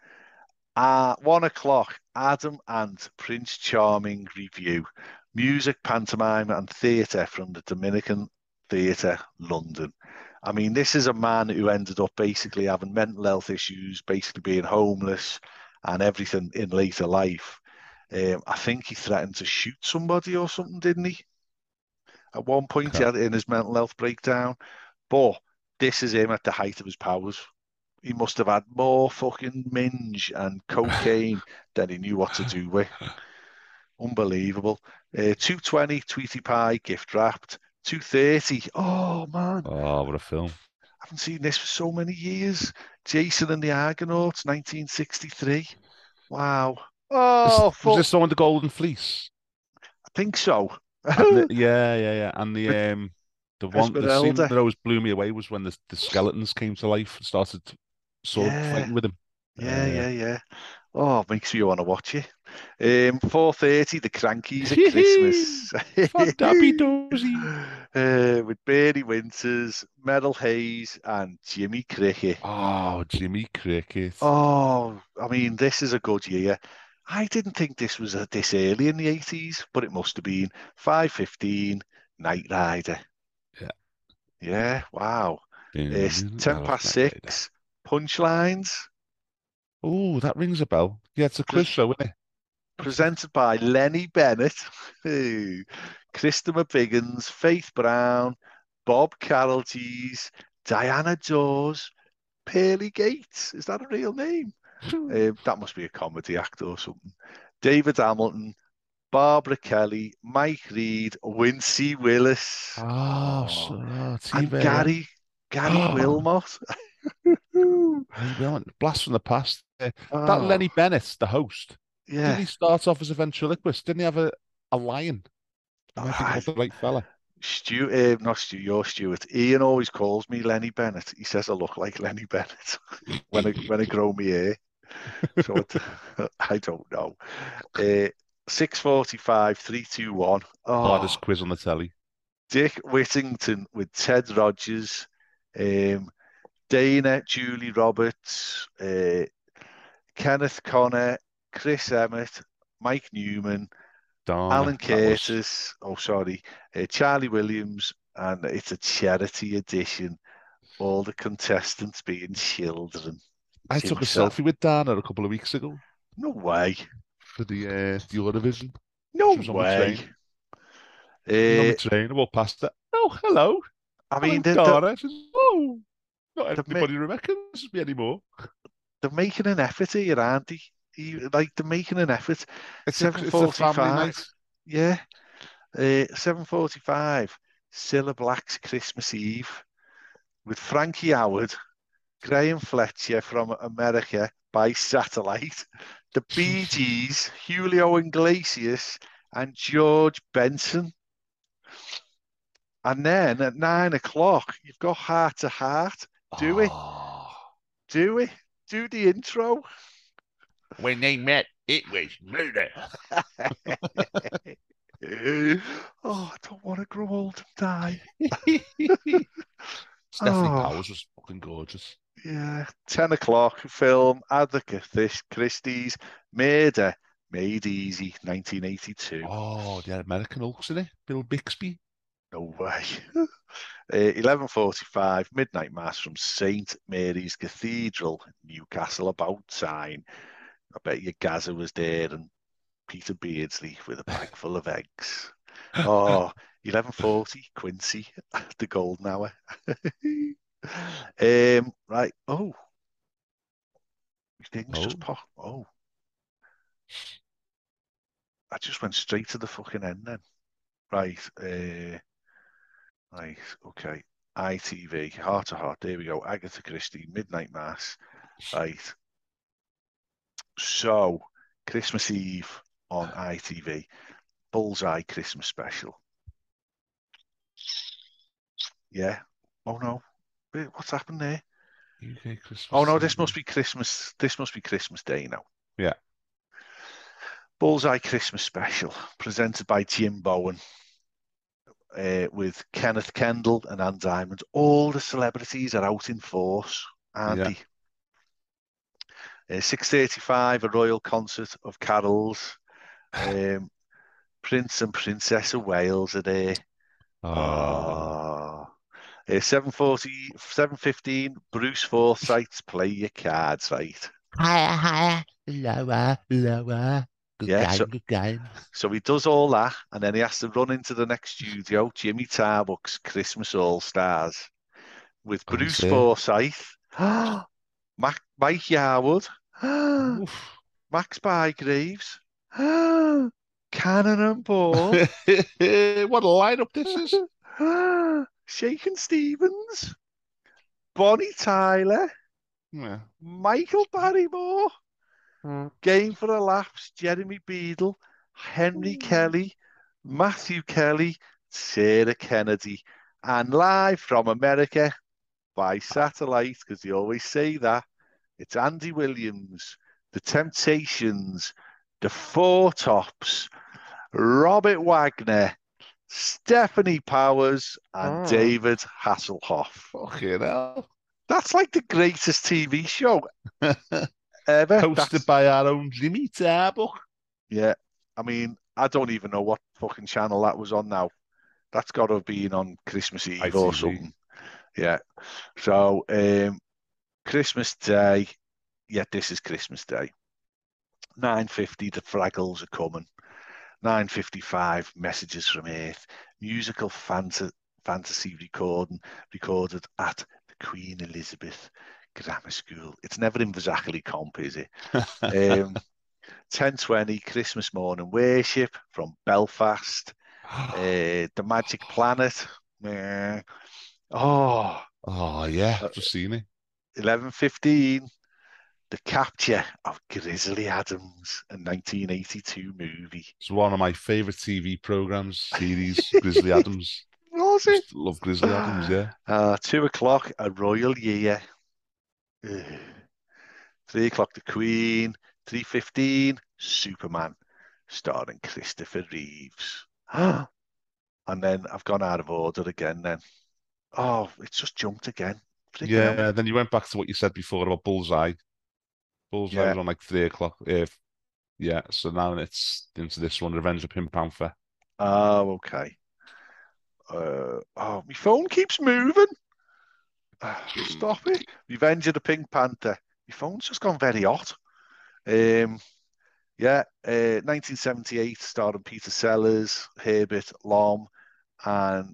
Uh, one o'clock, Adam and Prince Charming review. Music, pantomime and theatre from the Dominican Theatre, London. I mean, this is a man who ended up basically having mental health issues, basically being homeless and everything in later life. Um, I think he threatened to shoot somebody or something, didn't he? At one point, he had it in his mental health breakdown. But this is him at the height of his powers. He must have had more fucking minge and cocaine than he knew what to do with. Unbelievable. Uh, two twenty, Tweety Pie, gift wrapped. two thirty, oh man, Oh, what a film. I haven't seen this for so many years. Jason and the Argonauts, nineteen sixty-three. Wow. Oh, Was fuck. this the one with the Golden Fleece? I think so. And the- yeah, yeah, yeah. And the um, the one the scene Esmeralda. that always blew me away was when the, the skeletons came to life and started sword Yeah. fighting with him. Yeah, Uh, yeah, yeah. Oh, makes you want to watch it. Um, four thirty, the Crankies at Christmas. Fandabby Dozy. uh, with Bernie Winters, Merrill Hayes, and Jimmy Cricket. Oh, Jimmy Cricket. Oh, I mean, this is a good year. I didn't think this was a, this early in the eighties, but it must have been. five fifteen, Knight Rider. Yeah. Yeah, wow. It's I ten love past Knight Rider. six, Punchlines, Oh, that rings a bell. Yeah, it's a quiz Pres- show, isn't it? presented by Lenny Bennett, Christopher Biggins, Faith Brown, Bob Carrolltees, Diana Dawes, Pearly Gates. Is that a real name? Uh, that must be a comedy actor or something. David Hamilton, Barbara Kelly, Mike Reed, Wincy Willis, Oh, oh, so, oh, and T V, yeah. Gary Gary Oh, Wilmot. Lee Wilmot, blast from the past. Uh, that Oh, Lenny Bennett, the host, didn't yeah. he start off as a ventriloquist? Didn't he have a, a lion? Am I thinking I, of the right fella? Stu, uh, not Stu, you're Stuart. Ian always calls me Lenny Bennett. He says I look like Lenny Bennett when I when I grow my hair. So it, I don't know. Uh, six forty-five, three two one. Oh, Hardest quiz on the telly. Dick Whittington with Ted Rogers, um, Dana, Julie Roberts, uh, Kenneth Connor, Chris Emmett, Mike Newman, Alan Darn, that was. Curtis, oh sorry, uh, Charlie Williams, and it's a charity edition. All the contestants being children. I Jimmy took a Sav- selfie with Dana a couple of weeks ago No way. for the uh, the Eurovision. No She was on my way. train. She was on my Uh, train. I walked past her. Oh, hello. I Hello, mean, they're, they're, Dana. She says, oh, not they're, ma- anybody reckons me anymore. they're making an effort here, aren't they? You- Like, they're making an effort. It's a, it's a family night. Yeah. Uh, seven forty-five, Cilla Black's Christmas Eve with Frankie Howard, Graham Fletcher from America by satellite, the Bee Gees, Julio Iglesias, and George Benson. And then at nine o'clock, you've got Heart to Heart. Do it. Oh. Do it. Do the intro. When they met, it was murder. Oh, I don't want to grow old and die. Stephanie Oh. Powers was fucking gorgeous. Yeah, ten o'clock film, Agatha Christie's Murder Made Easy, nineteen eighty-two. Oh, the American Hulk's in it. Bill Bixby. No way. uh, eleven forty-five, Midnight Mass from Saint Mary's Cathedral, Newcastle about time. I bet your Gaza was there and Peter Beardsley with a bag full of eggs. Oh, eleven forty, Quincy, the golden hour. um, right. Oh, things Oh. just pop. Oh, I just went straight to the fucking end then. Right. Uh, right. Okay. I T V, Heart to Heart. There we go. Agatha Christie, Midnight Mass. Right. So, Christmas Eve on I T V, Bullseye Christmas Special. Yeah. Oh no. Wait, what's happened there? U K Christmas. Oh no, this T V. must be Christmas. This must be Christmas Day now. Yeah. Bullseye Christmas Special, presented by Jim Bowen, uh, with Kenneth Kendall and Ann Diamond. All the celebrities are out in force, aren't Yeah. they? Uh, six thirty-five, a royal concert of carols. Um, Prince and Princess of Wales are there. Oh. Oh. Uh, seven forty, seven fifteen, Bruce Forsyth's Play Your Cards Right. Higher, higher, lower, lower. Good Yeah, game, so- good game. So he does all that, and then he has to run into the next studio, Jimmy Tarbuck's Christmas All Stars, with Go and Bruce see. Forsyth, Mac, Mike Yarwood, Oof. Max Bygraves, Cannon and Ball, What a lineup this is. Shakin' Stevens, Bonnie Tyler, Yeah. Michael Barrymore, Mm. Game for a Laughs, Jeremy Beadle, Henry Kelly, Matthew Kelly, Sarah Kennedy, and live from America by satellite, because they always say that, it's Andy Williams, The Temptations, The Four Tops, Robert Wagner, Stephanie Powers, and Oh. David Hasselhoff. Fucking hell. That's like the greatest T V show ever. Hosted That's, by our own Jimmy Tarbuck. yeah, I mean, I don't even know what fucking channel that was on now. That's got to have been on Christmas Eve or I T V. something. Yeah. So, um, Christmas Day. Yeah, this is Christmas Day. nine fifty, the Fraggles are coming. nine fifty-five, Messages from Earth. Musical fanta- fantasy recording recorded at the Queen Elizabeth Grammar School. It's never in Verzachley Comp, is it? um, ten twenty, Christmas Morning Worship from Belfast. Uh, the Magic Planet. Uh, oh, Oh, yeah, I've just seen it. eleven fifteen, the capture of Grizzly Adams, a nineteen eighty-two movie. It's one of my favourite T V programmes, series, Grizzly Adams. Was it? Just love Grizzly Adams, yeah. Uh, two o'clock, A Royal Year. Ugh. Three o'clock, The Queen. Three fifteen, Superman, starring Christopher Reeves. And then I've gone out of order again. Then, oh, it's just jumped again. Freaking Yeah, hell. then you went back to what you said before about Bullseye. Bullseye Yeah. was on like three o'clock. If yeah, so now it's into this one, Revenge of Pink Panther. Oh, okay. Uh, oh, my phone keeps moving. Ah, stop it. Revenge of the Pink Panther. My phone's just gone very hot. Um, yeah, uh, nineteen seventy-eight, starring Peter Sellers, Herbert Lom, and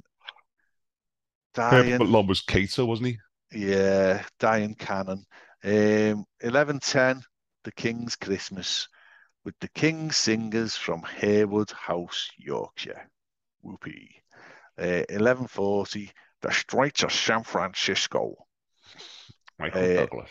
Diane. But Lom was Kato, wasn't he? Yeah, Diane Cannon. Um, eleven ten, The King's Christmas, with the King's Singers from Harewood House, Yorkshire. Whoopee. Uh, eleven forty, The Straits of San Francisco. Michael Uh, Douglas.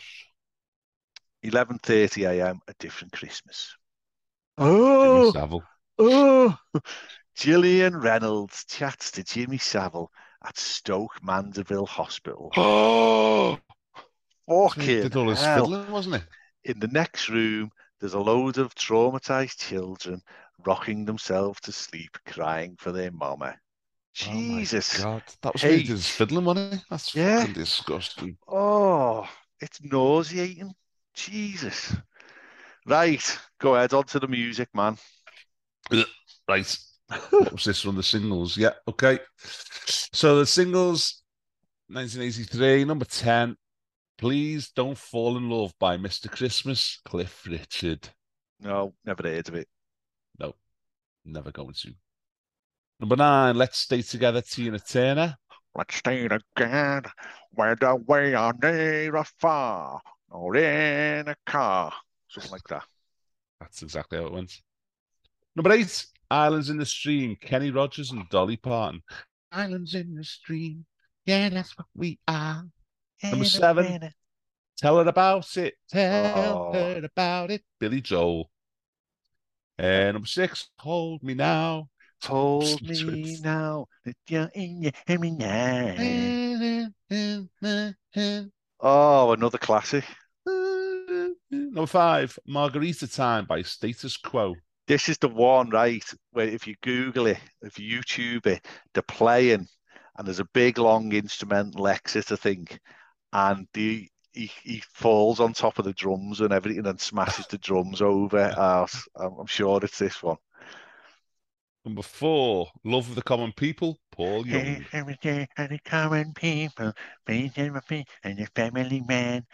eleven thirty a m, A Different Christmas. Jimmy Oh, Savile. oh. Gillian Reynolds chats to Jimmy Savile at Stoke Mandeville Hospital. Oh, Fucking did all his hell. fiddling, wasn't it? In the next room, there's a load of traumatized children rocking themselves to sleep, crying for their mama. Jesus. Oh my God, that was when he Hate. did his fiddling, wasn't it? That's Yeah. fucking disgusting. Oh, it's nauseating. Jesus. Right, go ahead, on to the music, man. Right. What was this one? The singles. Yeah, okay. So the singles, nineteen eighty-three, number ten, Please Don't Fall in Love by Mister Christmas, Cliff Richard. No, never heard of it. No, never going to. Number nine, Let's Stay Together, Tina Turner. Let's stay together, whether we are near or far, or in a car. Something like that. That's exactly how it went. Number eight, Islands in the Stream, Kenny Rogers and Dolly Parton. Islands in the Stream, yeah, that's what we are. Number seven, Tell Her About It, Tell Oh. Her About It, Billy Joel. Uh, number six, Hold Me Now. Told Twist. me now that you're in your every night. Oh, another classic. Number five, Margarita Time by Status Quo. This is the one, right, where if you Google it, if you YouTube it, they're playing, and there's a big long instrumental exit, I think, and the he, he falls on top of the drums and everything and smashes the drums over. Uh, I'm sure it's this one. Number four, Love of the Common People, Paul Young. Hey, every day, and the common people, faith and faith, and the family man.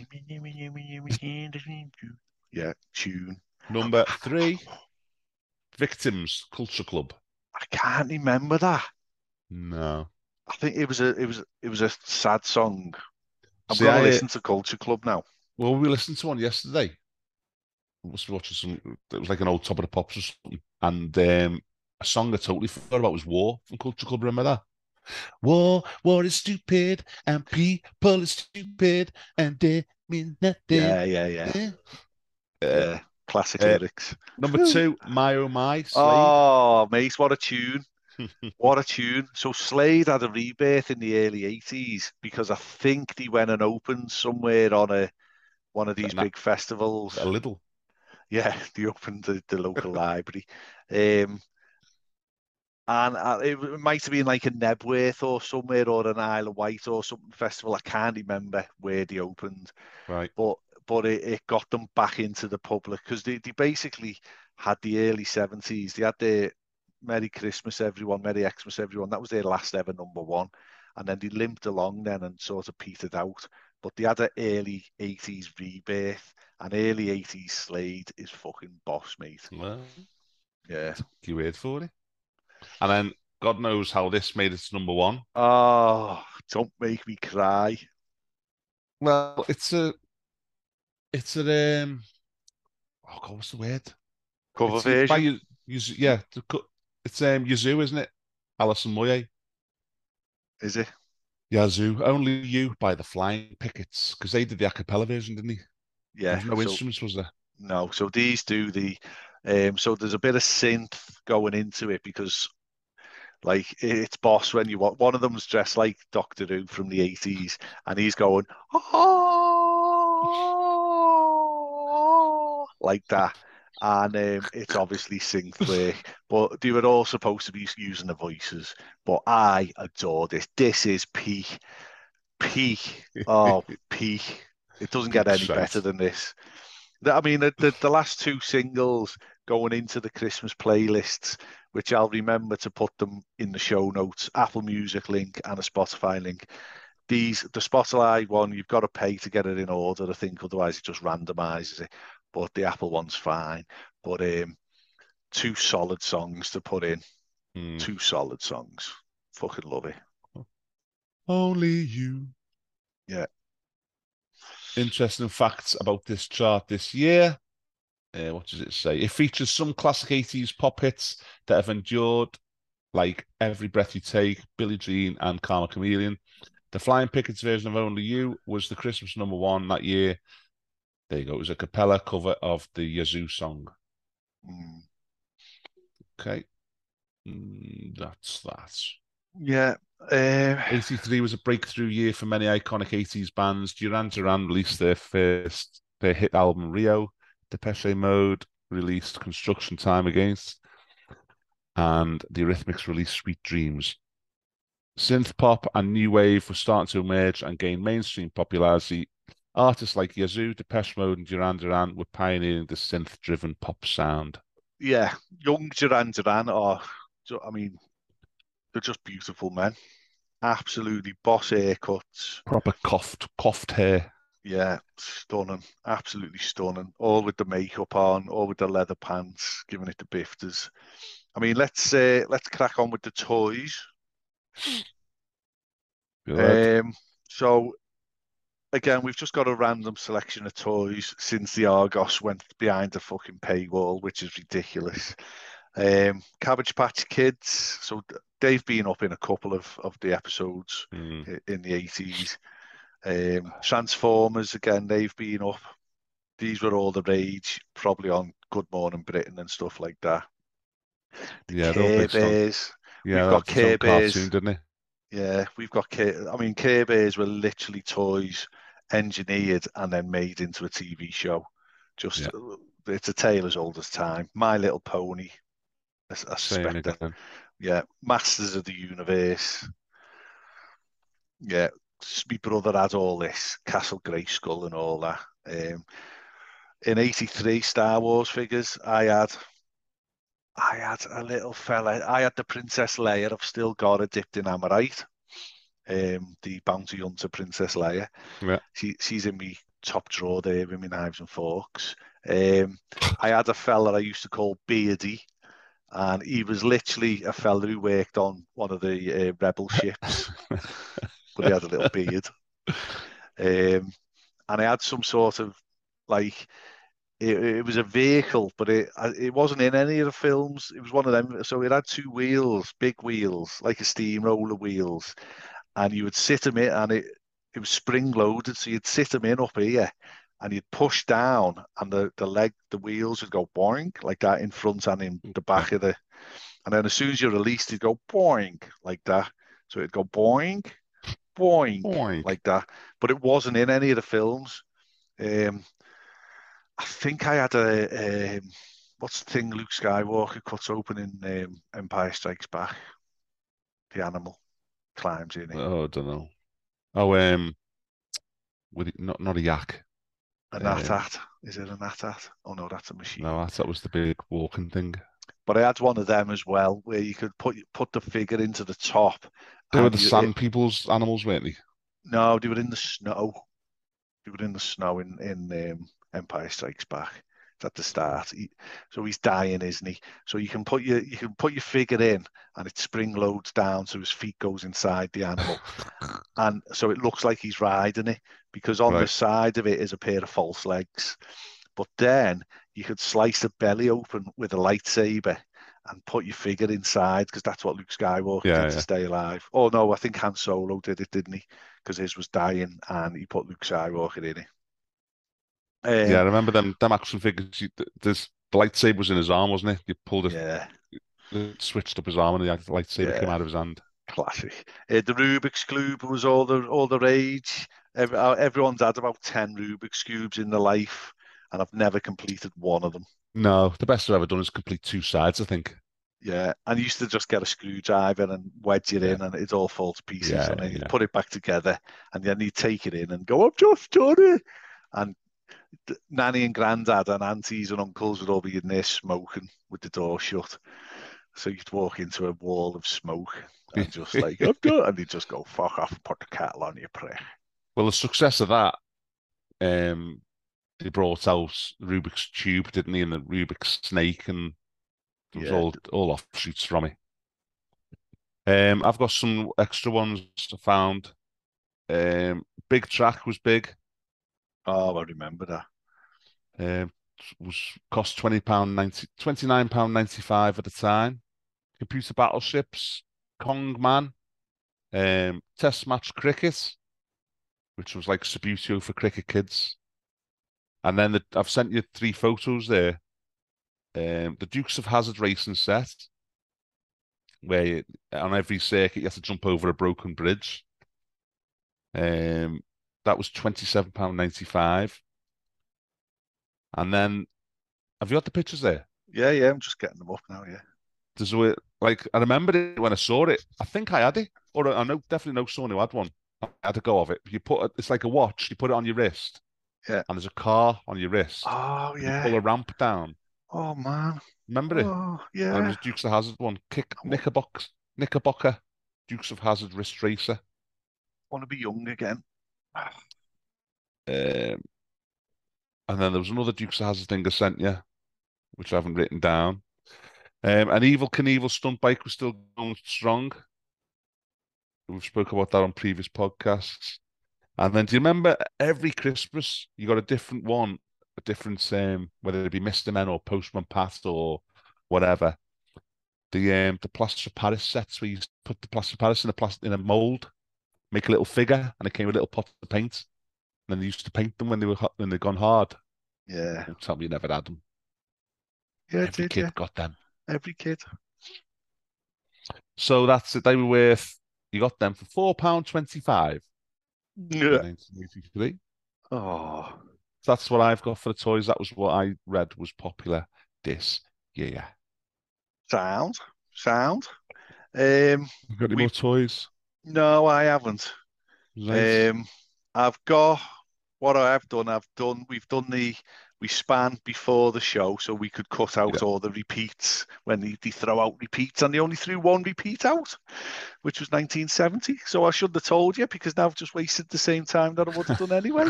Yeah, tune. Number three, Victims, Culture Club. I can't remember that. No. I think it was a it was it was a sad song. I'm See, gonna I- listen to Culture Club now. Well, we listened to one yesterday. I was watching some, it was like an old Top of the Pops or something. And um, a song I totally forgot about was War from Culture Club. Remember that? War, war is stupid, and people are stupid, and they mean nothing. Yeah, yeah, yeah, Uh, yeah. Classic uh, lyrics. Number two, My Oh My, Slade. Oh, mate, what a tune! What a tune! So Slade had a rebirth in the early eighties because I think they went and opened somewhere on a one of these Nah. big festivals. A little. Yeah, they opened the, the local library. Um, and uh, it, it might have been like a Nebworth or somewhere, or an Isle of Wight or something festival. I can't remember where they opened, Right. but but it, it got them back into the public because they, they basically had the early seventies. They had their Merry Christmas, everyone, Merry Xmas, everyone. That was their last ever number one. And then they limped along then and sort of petered out. But they had an early eighties rebirth, and early eighties Slade is fucking boss, mate. Well, Yeah. take your word for it. And then God knows how this made it to number one. Oh, don't make me cry. Well, it's a, it's a, um, oh God, what's the word? Cover It's by version? you, yeah, it's um Yazoo, isn't it? Alison Moyet. Is it? Yazoo, Only You by the Flying Pickets, because they did the a cappella version, didn't they? There Yeah. was no So instruments, was there? no. So these do the um so there's a bit of synth going into it because like it's boss when you want one of them's dressed like Doctor Who from the eighties and he's going oh like that. And um, it's obviously synth work, but they were all supposed to be using the voices. But I adore this. This is peak, peak. Oh, peak. It doesn't get Peak any better shite. than this. I mean, the, the, the last two singles going into the Christmas playlists, which I'll remember to put them in the show notes, Apple Music link and a Spotify link. These, the Spotify one, you've got to pay to get it in order, I think, otherwise it just randomizes it. But the Apple one's fine. But um, two solid songs to put in. Mm. Two solid songs. Fucking love it. Only You. Yeah. Interesting facts about this chart this year. Uh, what does it say? It features some classic eighties pop hits that have endured, like Every Breath You Take, Billie Jean, and Karma Chameleon. The Flying Pickets version of Only You was the Christmas number one that year. There you go. It was a cappella cover of the Yazoo song. Mm. Okay. Mm, that's that. Yeah. Uh, eighty-three was a breakthrough year for many iconic eighties bands. Duran Duran released their first their hit album Rio. Depeche Mode released Construction Time Against, and the Eurythmics released Sweet Dreams. Synth pop and new wave were starting to emerge and gain mainstream popularity. Artists like Yazoo, Depeche Mode, and Duran Duran were pioneering the synth-driven pop sound. yeah. Young Duran Duran are, I mean, they're just beautiful men. Absolutely boss haircuts. Proper coughed, coughed hair. Yeah, stunning. Absolutely stunning. All with the makeup on, all with the leather pants, giving it the bifters. I mean, let's uh, let's crack on with the toys. Good. Um, so again, we've just got a random selection of toys since the Argos went behind the fucking paywall, which is ridiculous. Um, Cabbage Patch Kids. So they've been up in a couple of, of the episodes Mm. in the eighties. Um, Transformers, again, they've been up. These were all the rage, probably on Good Morning Britain and stuff like that. The Yeah, they were Care based on. Bears. Yeah, We've that got was its own Care cartoon, Bears. didn't it? Yeah, we've got Care. I mean, Care Bears were literally toys engineered and then made into a T V show. Just, Yeah, it's a tale as old as time. My Little Pony. I, I same suspect that. again. Yeah, Masters of the Universe. Yeah, my brother had all this, Castle Grayskull and all that. Um, in eighty-three Star Wars figures, I had I had a little fella. I had the Princess Leia. I've still got her dipped in Amorite. Um, the bounty hunter Princess Leia. Yeah. She she's in me top drawer there with my knives and forks. Um, I had a fella I used to call Beardy, and he was literally a fella who worked on one of the uh, rebel ships, but he had a little beard. Um, and I had some sort of like it, it was a vehicle, but it it wasn't in any of the films. It was one of them. So it had two wheels, big wheels, like a steamroller wheels, and you would sit them in, and it it was spring loaded, so you'd sit them in up here, and you'd push down, and the the leg, the wheels would go boing like that in front and in the back of the, and then as soon as you released, it'd go boing like that. So it'd go boing, boing Boink. like that, but it wasn't in any of the films. Um, I think I had a um, what's the thing Luke Skywalker cuts open in um, Empire Strikes Back? The animal climbs in it. Oh, I don't know. Oh, um, with it- not not a yak. A Um, Nat-Hat. Is it a Nat-Hat? Oh no, that's a machine. no, I thought it was the big walking thing. But I had one of them as well, where you could put put the figure into the top, They were and the you it, sand people's animals, weren't they? no, they were in the snow. They were in the snow in in um, Empire Strikes Back. It's at the start. He, so he's dying, isn't he? So you can put your you can put your figure in, and it spring loads down, so his feet goes inside the animal, and so it looks like he's riding it because on the Right. side of it is a pair of false legs. But then you could slice the belly open with a lightsaber and put your figure inside because that's what Luke Skywalker Yeah, did to yeah. stay alive. Oh no, I think Han Solo did it, didn't he? Because his was dying and he put Luke Skywalker in it. Yeah, I Um, remember them them action figures. You, th- this the lightsaber was in his arm, wasn't it? You pulled it, yeah, it switched up his arm, and the lightsaber came yeah, out of his hand. classic. Uh, the Rubik's Cube was all the all the rage. Every, uh, everyone's had about ten Rubik's Cubes in their life, and I've never completed one of them. No, the best I've ever done is complete two sides, I think. Yeah, and you used to just get a screwdriver and wedge it Yeah, in, and it all falls to pieces. yeah, And then you yeah. put it back together, and then you take it in and go, "I've just done it." And th- Nanny and Grandad and aunties and uncles would all be in there smoking with the door shut. So you'd walk into a wall of smoke and just like, "I've done," and they'd just go, "Fuck off, and put the kettle on, you prick." Well, the success of that, um, they brought out Rubik's Cube, didn't they? And the Rubik's Snake, and there was Yeah. all all offshoots from it. Um, I've got some extra ones I found. Um, Big Track was big. Oh, I remember that. Um, was cost twenty pound ninety, twenty nine pound ninety five at the time. Computer battleships, Kong Man, um, Test match cricket, which was like Subbuteo for cricket kids. And then the, I've sent you three photos there. Um, the Dukes of Hazzard racing set, where you, on every circuit you have to jump over a broken bridge. Um, that was twenty seven pound ninety five. And then, have you got the pictures there? Yeah, yeah. I'm just getting them up now. Yeah. There's a way, like I remember it when I saw it. I think I had it, or I know definitely know someone who had one. I had a go of it. You put it, it's like a watch. You put it on your wrist, Yeah. and there's a car on your wrist, Oh, and you pull yeah. a ramp down. Oh man. Remember it? Oh, And it yeah. was Dukes of Hazzard one. Kick I Knickerbocker, Knickerbocker, Dukes of Hazzard wrist racer. want to be young again. Um, and then there was another Dukes of Hazzard thing I sent you, which I haven't written down. Um, an Evil Knievel stunt bike was still going strong. We've spoke about that on previous podcasts. And then do you remember every Christmas you got a different one, a different um, whether it be Mister Men or Postman Pat or whatever. The um the plaster of Paris sets where you put the plaster of Paris in a plastic in a mold, make a little figure, and it came with a little pot of paint. And then they used to paint them when they were hot, when they'd gone hard. Yeah. Don't tell me you never had them. Yeah, Every did kid yeah. got them. Every kid. So that's it. They were worth. You got them for four pound twenty five in Yeah. nineteen eighty three. Oh, That's what I've got for the toys. That was what I read was popular this year. sound, sound. Um, You got any more we've toys? no, I haven't. Nice. Um, I've got what I have done. I've done. We've done the. We span before the show, so we could cut out Yeah. all the repeats when they, they throw out repeats, and they only threw one repeat out, which was nineteen seventy. So I shouldn't have told you because now I've just wasted the same time that I would have done anyway.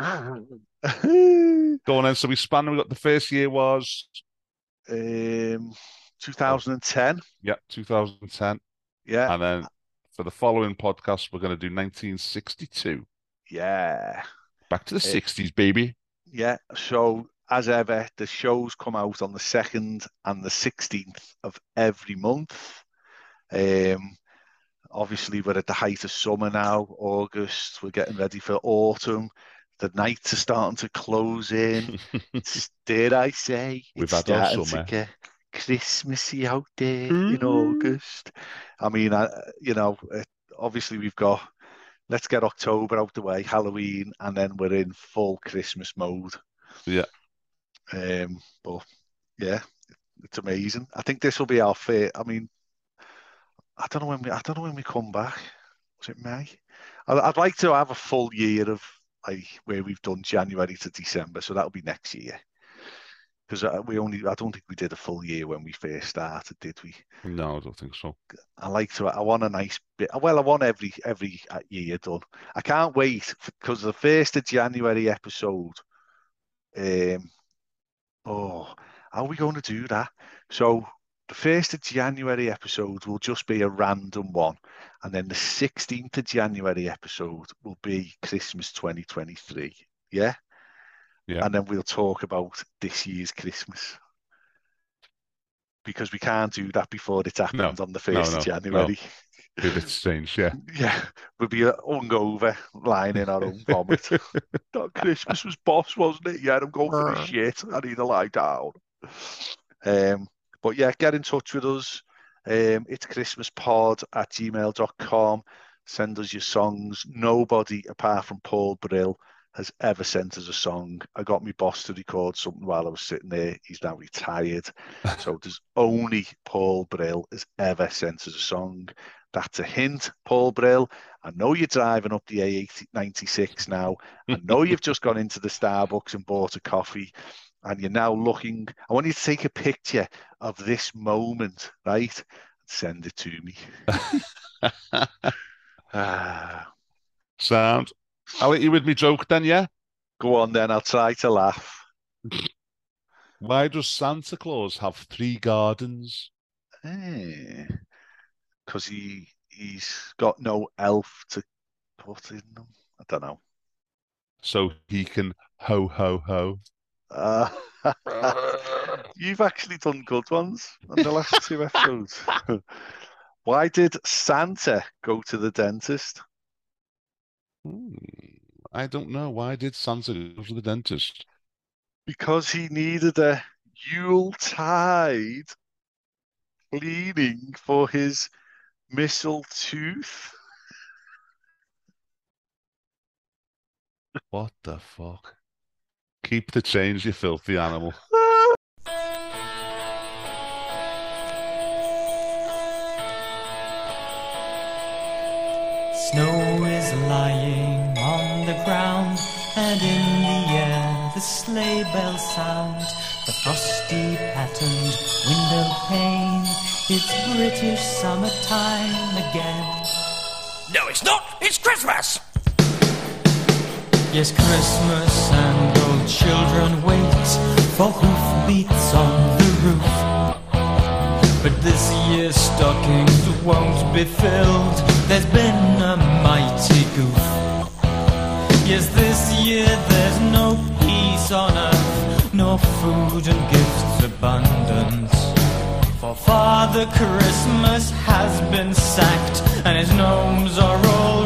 Go on then. So we span. We got the first year was um, oh, twenty ten. yeah, two thousand ten, Yeah, and then for the following podcast we're going to do nineteen sixty-two. yeah. Back to the Uh, sixties, baby. Yeah, so as ever, the shows come out on the second and the sixteenth of every month. Um, obviously, we're at the height of summer now, August. We're getting ready for autumn. The nights are starting to close in. It's, dare I say, We've it's had our starting to summer. get Christmassy out there in Ooh. August. I mean, I, you know, uh, obviously we've got, let's get October out the way, Halloween, and then we're in full Christmas mode. Yeah. Um, but yeah, it's amazing. I think this will be our first. I mean, I don't know when we. I don't know when we come back. Was it May? I'd, I'd like to have a full year of like where we've done January to December, so that'll be next year. Because we only, I don't think we did a full year when we first started, did we? No, I don't think so. I like to, I want a nice bit. Well, I want every every year done. I can't wait because the first of January episode. Um, oh, how are we going to do that? So the first of January episode will just be a random one, and then the sixteenth of January episode will be Christmas twenty twenty-three. Yeah. Yeah. And then we'll talk about this year's Christmas. Because we can't do that before it happens No, on the first no, of no, January. no. It's strange, yeah. Yeah, we'll be hungover, lying in our own vomit. That Christmas was boss, wasn't it? Yeah, I'm going for the shit. I need to lie down. Um, but yeah, get in touch with us. Um, it's christmaspod at gmail dot com. Send us your songs. Nobody apart from Paul Brill has ever sent us a song. I got my boss to record something while I was sitting there. He's now retired. So there's only Paul Brill has ever sent us a song. That's a hint, Paul Brill. I know you're driving up the A ninety-six now. I know you've just gone into the Starbucks and bought a coffee, and you're now looking. I want you to take a picture of this moment, right? And send it to me. ah. Sound. I'll let you with me joke then, yeah? Go on then, I'll try to laugh. Why does Santa Claus have three gardens? Because eh, he, he's got no elf to put in them. I don't know. So he can ho, ho, ho. Uh, you've actually done good ones on the last two episodes. Why did Santa go to the dentist? Hmm. I don't know. Why did Santa go to the dentist? Because he needed a Yuletide cleaning for his missile tooth. What the fuck? Keep the change, you filthy animal. Snow is lying on the ground, and in the air the sleigh bells sound. The frosty patterned window pane, it's British summertime again. No, it's not! It's Christmas! Yes, Christmas, and old children wait for hoofbeats on the roof. But this year's stockings won't be filled. There's been a mighty goof. Yes, this year there's no peace on earth, no food and gifts abundance. For Father Christmas has been sacked, and his gnomes are all